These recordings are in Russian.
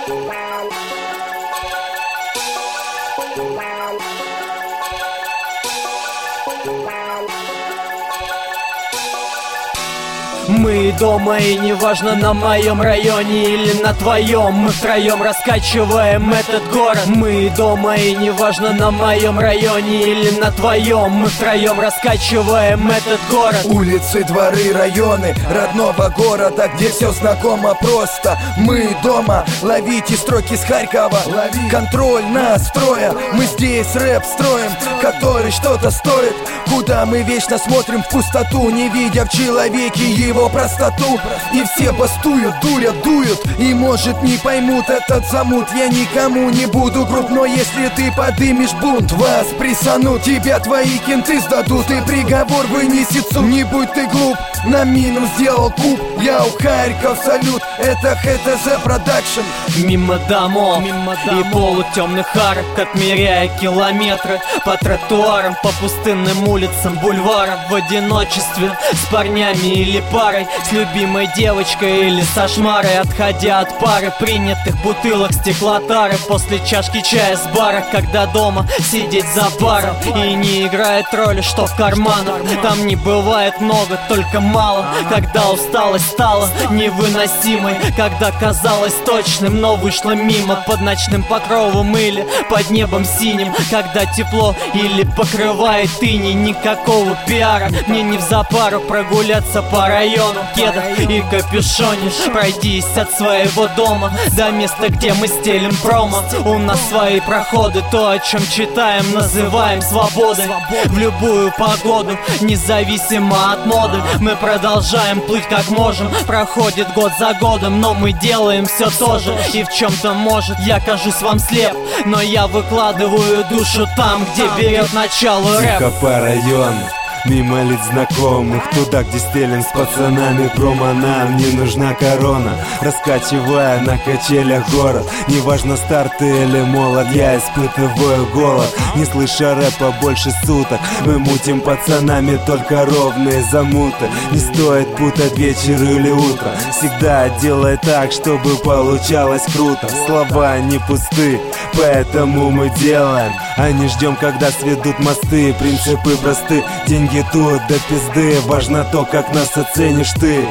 Мы дома, и неважно, на моем районе или на твоем, мы втроем раскачиваем этот город. Мы дома, и неважно, на моем районе или на твоем, мы втроем раскачиваем этот город. Улицы, дворы, районы родного города, где все знакомо просто. Мы дома, ловите строки с Харькова. Контроль нас строя, мы здесь рэп строим, который что-то стоит. Куда мы вечно смотрим в пустоту, не видя в человеке его простоту. И все бастуют, дурят, дуют, и может не поймут этот замут. Я никому не буду груб, но если ты подымешь бунт, вас прессанут, тебя твои кенты сдадут, и приговор вынесет суд. Не будь ты глуп, на минус сделал куб. Яу, Харьков, салют, это ХТЗ Продакшн. Мимо домов и полутемных арок, отмеряя километры по тротуарам, по пустынным улицам, бульварам, в одиночестве с парнями или парой, с любимой девочкой или со шмарой, отходя от пары принятых бутылок стеклотары, после чашки чая с бара, когда дома сидеть за баром. И не играет роли, что в карманах, там не бывает много, только мало. Когда усталость стала невыносимой, когда казалось точным, но вышло мимо, под ночным покровом или под небом синим, когда тепло или покрывает иней. Никакого пиара, мне не в запару прогуляться по району кеда и капюшоне, пройдись от своего дома до места, где мы стелим промо. У нас свои проходы, то, о чем читаем, называем свободой. В любую погоду, независимо от моды, мы продолжаем плыть как можем. Проходит год за годом, но мы делаем все то же. И в чем-то, может, я кажусь вам слеп, но я выкладываю душу там, где берет начало рэп. Тихо по району, мимо лиц знакомых, туда, где стелен с пацанами промо. Нам не нужна корона, раскачивая на качелях город. Неважно, стар ты или молод, я испытываю голод. Не слыша рэпа больше суток, мы мутим пацанами только ровные замуты. Не стоит путать вечер или утро, всегда делай так, чтобы получалось круто. Слова не пусты, поэтому мы делаем, а не ждем, когда сведут мосты. Принципы просты, деньги тут до пизды, важно то, как нас оценишь ты.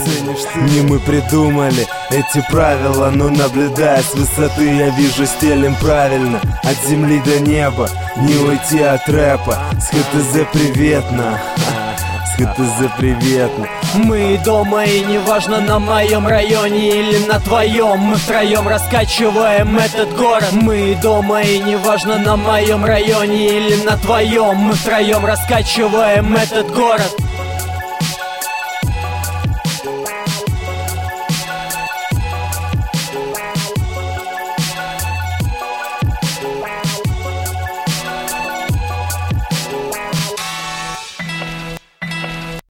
Не мы придумали эти правила, но наблюдая с высоты, я вижу, стелим правильно. От земли до неба, не уйти от рэпа. С ХТЗ приветно, с ХТЗ приветно. Мы дома, и неважно, на моем районе или на твоем, мы втроем раскачиваем этот город. Мы дома, и неважно, на моем районе или на твоем, мы втроем раскачиваем этот город.